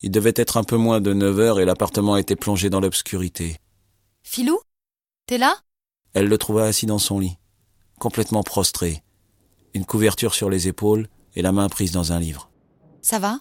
Il devait être un peu moins de 9 heures et l'appartement était plongé dans l'obscurité. Philou, t'es là? Elle le trouva assis dans son lit, complètement prostré, une couverture sur les épaules et la main prise dans un livre. Ça va?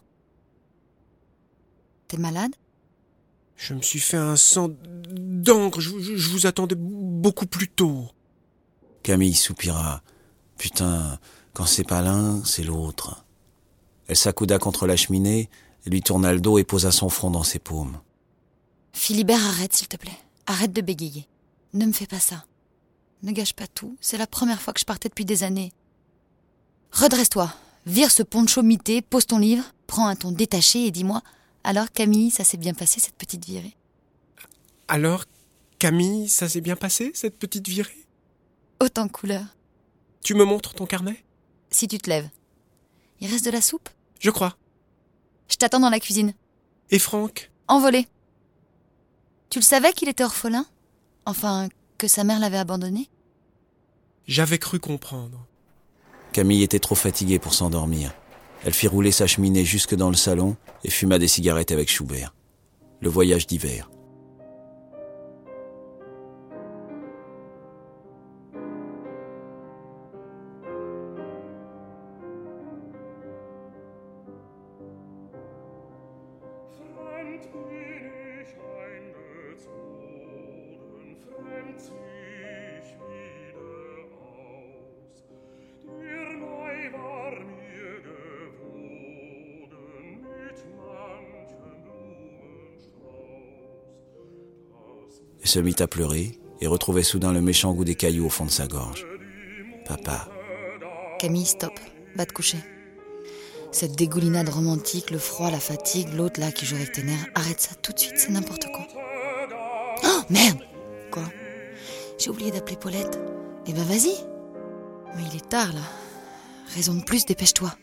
T'es malade? Je me suis fait un sang d'encre, je vous attendais beaucoup plus tôt. Camille soupira. Putain, quand c'est pas l'un, c'est l'autre. Elle s'accouda contre la cheminée, lui tourna le dos et posa son front dans ses paumes. Philibert, arrête s'il te plaît. Arrête de bégayer. Ne me fais pas ça. Ne gâche pas tout. C'est la première fois que je partais depuis des années. Redresse-toi. Vire ce poncho mité, pose ton livre, prends un ton détaché et dis-moi... Alors, Camille, ça s'est bien passé, cette petite virée? Alors, Camille, ça s'est bien passé, cette petite virée? Autant de couleurs. Tu me montres ton carnet? Si tu te lèves. Il reste de la soupe? Je crois. Je t'attends dans la cuisine. Et Franck? Envolé. Tu le savais qu'il était orphelin? Enfin, que sa mère l'avait abandonné? J'avais cru comprendre. Camille était trop fatiguée pour s'endormir. Elle fit rouler sa cheminée jusque dans le salon et fuma des cigarettes avec Schubert. Le voyage d'hiver. Elle se mit à pleurer et retrouvait soudain le méchant goût des cailloux au fond de sa gorge. Papa. Camille, stop. Va te coucher. Cette dégoulinade romantique, le froid, la fatigue, l'autre là qui joue avec tes nerfs, arrête ça tout de suite, c'est n'importe quoi. Oh, merde! Quoi? J'ai oublié d'appeler Paulette. Eh ben vas-y. Mais il est tard là. Raison de plus, dépêche-toi.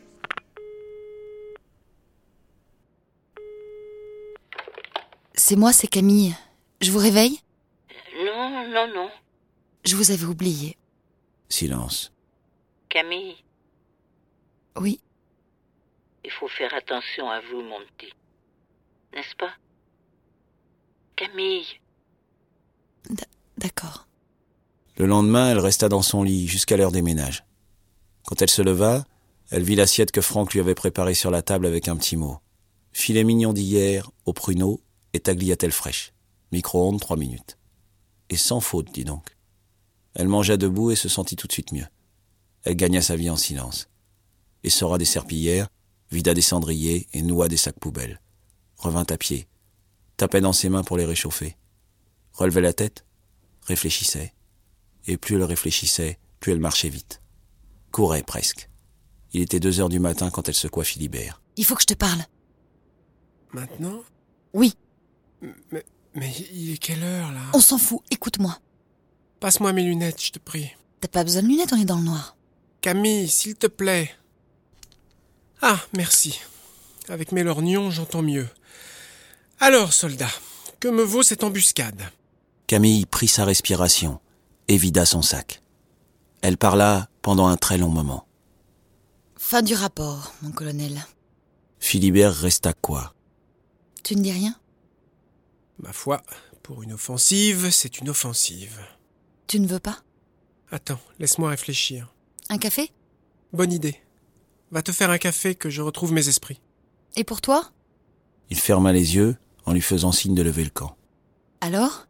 C'est moi, c'est Camille. Je vous réveille? Non. Je vous avais oublié. Silence. Camille, Oui, il faut faire attention à vous, mon petit. N'est-ce pas? Camille. d'accord. Le lendemain, elle resta dans son lit jusqu'à l'heure des ménages. Quand elle se leva, elle vit l'assiette que Franck lui avait préparée sur la table avec un petit mot. Filet mignon d'hier, au pruneau et tagliatelle fraîche. Micro-ondes 3 minutes. Et sans faute, dis donc. Elle mangea debout et se sentit tout de suite mieux. Elle gagna sa vie en silence. Essora des serpillières, vida des cendriers et noua des sacs poubelles. Revint à pied. Tapait dans ses mains pour les réchauffer. Relevait la tête, réfléchissait. Et plus elle réfléchissait, plus elle marchait vite. Courait presque. Il était 2 heures du matin quand elle secoua Philibert. Il faut que je te parle. Maintenant? Oui, Mais il est quelle heure, là? on s'en fout, écoute-moi. Passe-moi mes lunettes, je te prie. T'as pas besoin de lunettes, on est dans le noir. Camille, s'il te plaît. Ah, merci. Avec mes lorgnons, j'entends mieux. Alors, soldat, que me vaut cette embuscade? Camille prit sa respiration et vida son sac. Elle parla pendant un très long moment. Fin du rapport, mon colonel. Philibert resta quoi? Tu ne dis rien? Ma foi, pour une offensive, c'est une offensive. Tu ne veux pas? Attends, laisse-moi réfléchir. Un café? Bonne idée. Va te faire un café que je retrouve mes esprits. Et pour toi? Il ferma les yeux en lui faisant signe de lever le camp. Alors?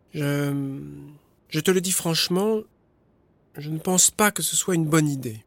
Je te le dis franchement, je ne pense pas que ce soit une bonne idée.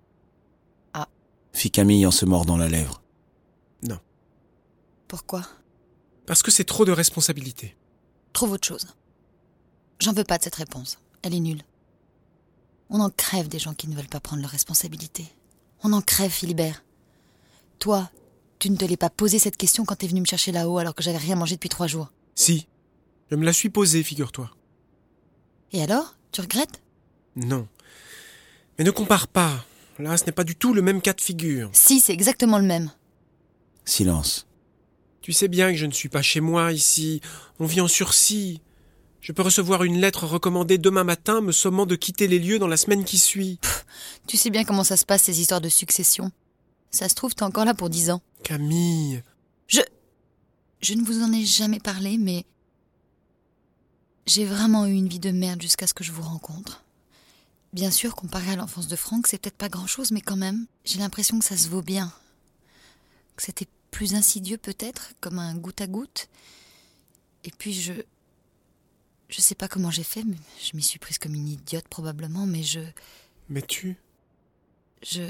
Fit Camille en se mordant la lèvre. Non. Pourquoi? Parce que c'est trop de responsabilité. Trouve autre chose. J'en veux pas de cette réponse. Elle est nulle. On en crève des gens qui ne veulent pas prendre leurs responsabilités. On en crève, Philibert. Toi, tu ne te l'es pas posé cette question quand t'es venu me chercher là-haut alors que j'avais rien mangé depuis 3 jours. Si, je me la suis posée, figure-toi. Et alors? Tu regrettes? Non. Mais ne compare pas. Là, ce n'est pas du tout le même cas de figure. Si, c'est exactement le même. Silence. Tu sais bien que je ne suis pas chez moi, ici. On vit en sursis. Je peux recevoir une lettre recommandée demain matin me sommant de quitter les lieux dans la semaine qui suit. Tu sais bien comment ça se passe, ces histoires de succession. Ça se trouve, t'es encore là pour 10 ans. Camille. Je ne vous en ai jamais parlé, mais j'ai vraiment eu une vie de merde jusqu'à ce que je vous rencontre. Bien sûr, comparé à l'enfance de Franck, c'est peut-être pas grand-chose, mais quand même, j'ai l'impression que ça se vaut bien. Que c'était plus insidieux peut-être, comme un goutte à goutte. Et puis je sais pas comment j'ai fait, mais je m'y suis prise comme une idiote probablement, mais Mais tu... j'ai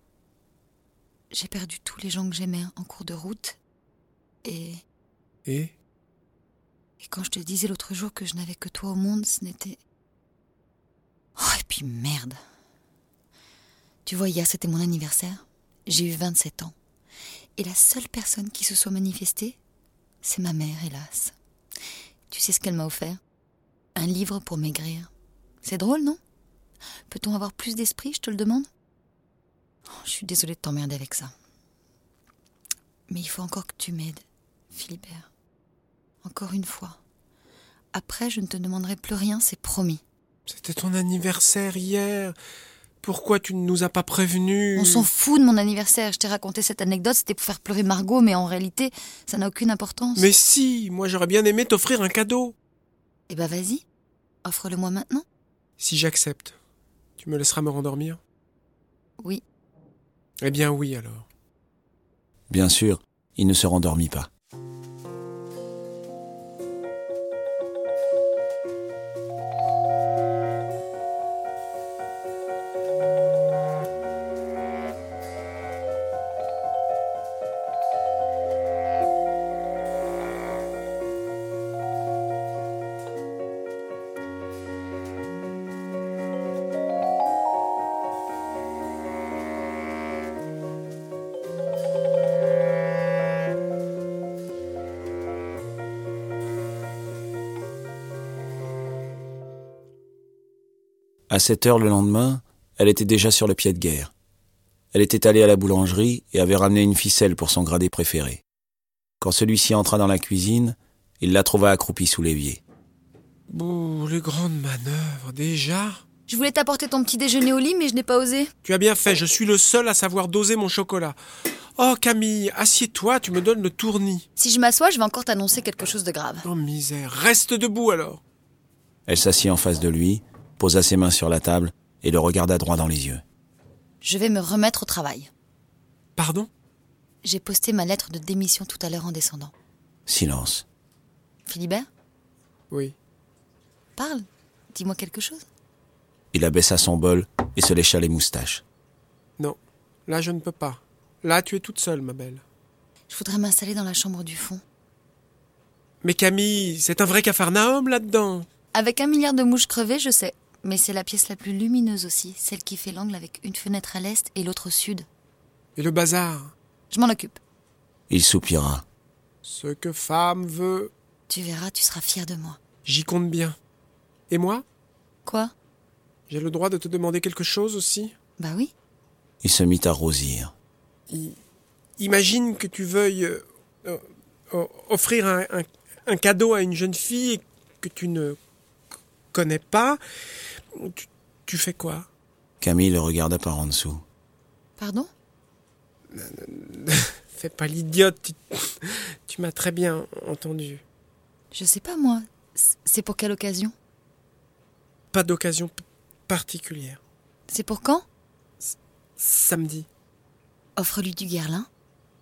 perdu tous les gens que j'aimais en cours de route. Et Et quand je te disais l'autre jour que je n'avais que toi au monde, ce n'était... Oh, et puis merde. Tu vois, hier c'était mon anniversaire. J'ai eu 27 ans. Et la seule personne qui se soit manifestée, c'est ma mère, hélas. Tu sais ce qu'elle m'a offert ? Un livre pour maigrir. C'est drôle, non ? Peut-on avoir plus d'esprit, je te le demande ? Oh, je suis désolée de t'emmerder avec ça. Mais il faut encore que tu m'aides, Philibert. Encore une fois. Après, je ne te demanderai plus rien, c'est promis. c'était ton anniversaire hier. Pourquoi tu ne nous as pas prévenus ? On s'en fout de mon anniversaire. Je t'ai raconté cette anecdote, c'était pour faire pleurer Margot, mais en réalité, ça n'a aucune importance. Mais si, moi j'aurais bien aimé t'offrir un cadeau. Eh ben vas-y, offre-le-moi maintenant. Si j'accepte, tu me laisseras me rendormir ? Oui. Eh bien oui alors. Bien sûr, il ne se rendormit pas. À 7 heures le lendemain, elle était déjà sur le pied de guerre. Elle était allée à la boulangerie et avait ramené une ficelle pour son gradé préféré. Quand celui-ci entra dans la cuisine, il la trouva accroupie sous l'évier. Bouh, les grandes manœuvres, déjà ? Je voulais t'apporter ton petit déjeuner au lit, mais je n'ai pas osé. Tu as bien fait, je suis le seul à savoir doser mon chocolat. Oh Camille, assieds-toi, tu me donnes le tournis. Si je m'assois, je vais encore t'annoncer quelque chose de grave. Oh misère, reste debout alors. Elle s'assit en face de lui, posa ses mains sur la table et le regarda droit dans les yeux. Je vais me remettre au travail. Pardon ? J'ai posté ma lettre de démission tout à l'heure en descendant. Silence. Philibert, Oui. parle. Dis-moi quelque chose. Il abaissa son bol et se lécha les moustaches. Non, là je ne peux pas. Là tu es toute seule, ma belle. Je voudrais m'installer dans la chambre du fond. Mais Camille, c'est un vrai capharnaüm là-dedans. Avec 1 milliard de mouches crevées, je sais. Mais c'est la pièce la plus lumineuse aussi. Celle qui fait l'angle avec une fenêtre à l'est et l'autre au sud. Et le bazar ? Je m'en occupe. Il soupira. Ce que femme veut, Tu verras, tu seras fier de moi. j'y compte bien. Et moi ? Quoi ? J'ai le droit de te demander quelque chose aussi ? Bah oui. Il se mit à rosir. Imagine que tu veuilles offrir un cadeau à une jeune fille que tu ne connais pas. Tu fais quoi ? Camille le regarda par en dessous. Pardon ? Fais pas l'idiote, tu m'as très bien entendu. Je sais pas moi. C'est pour quelle occasion ? Pas d'occasion particulière. C'est pour quand ? Samedi. Offre-lui du guerlin. Pardon ?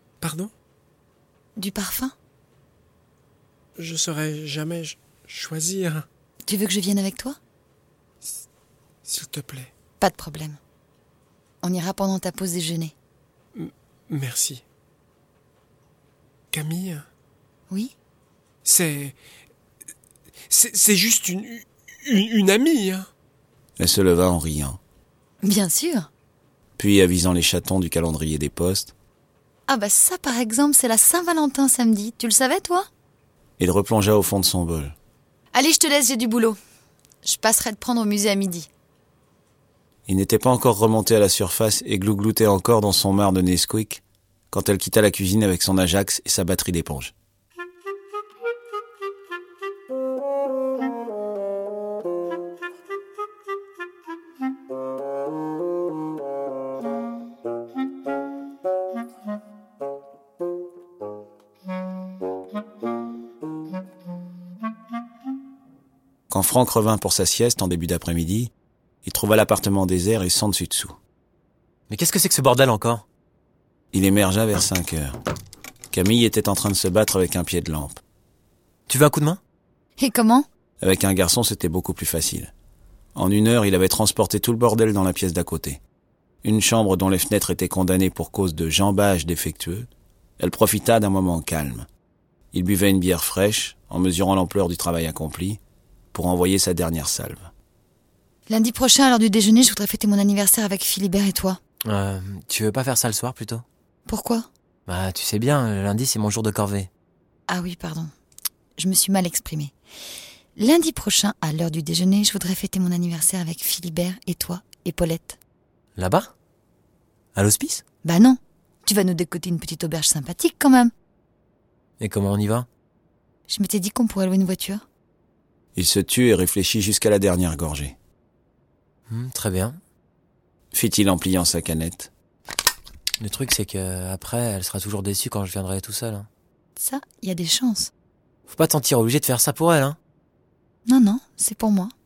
Du parfum. Je saurais jamais choisir. Tu veux que je vienne avec toi ? S'il te plaît. Pas de problème. On ira pendant ta pause déjeuner. Merci. Camille ? Oui ? C'est juste une amie, hein. Elle se leva en riant. Bien sûr. Puis, avisant les chatons du calendrier des postes, Ah bah ça par exemple, c'est la Saint-Valentin samedi. Tu le savais toi ? il replongea au fond de son bol. Allez, je te laisse, j'ai du boulot. Je passerai te prendre au musée à midi. Il n'était pas encore remonté à la surface et glougloutait encore dans son marc de Nesquik quand elle quitta la cuisine avec son Ajax et sa batterie d'éponge. Quand Franck revint pour sa sieste en début d'après-midi, il trouva l'appartement désert et sans dessus-dessous. Mais qu'est-ce que c'est que ce bordel encore? Il émergea vers 5 heures. Camille était en train de se battre avec un pied de lampe. Tu veux un coup de main? Et comment? Avec un garçon, c'était beaucoup plus facile. En 1 heure, il avait transporté tout le bordel dans la pièce d'à côté. Une chambre dont les fenêtres étaient condamnées pour cause de jambage défectueux. Elle profita d'un moment calme. Il buvait une bière fraîche, en mesurant l'ampleur du travail accompli, pour envoyer sa dernière salve. Lundi prochain, à l'heure du déjeuner, je voudrais fêter mon anniversaire avec Philibert et toi. Tu veux pas faire ça le soir plutôt? Pourquoi? Bah, tu sais bien, le lundi c'est mon jour de corvée. Ah oui, pardon. Je me suis mal exprimée. Lundi prochain, à l'heure du déjeuner, je voudrais fêter mon anniversaire avec Philibert et toi et Paulette. Là-bas? À l'hospice? Bah non, tu vas nous décoter une petite auberge sympathique quand même. Et comment on y va? Je m'étais dit qu'on pourrait louer une voiture. Il se tut et réfléchit jusqu'à la dernière gorgée. Très bien. Fit-il en pliant sa canette. Le truc c'est que après, elle sera toujours déçue quand je viendrai tout seul. Ça, il y a des chances. Faut pas te sentir obligé de faire ça pour elle, hein. Non, c'est pour moi.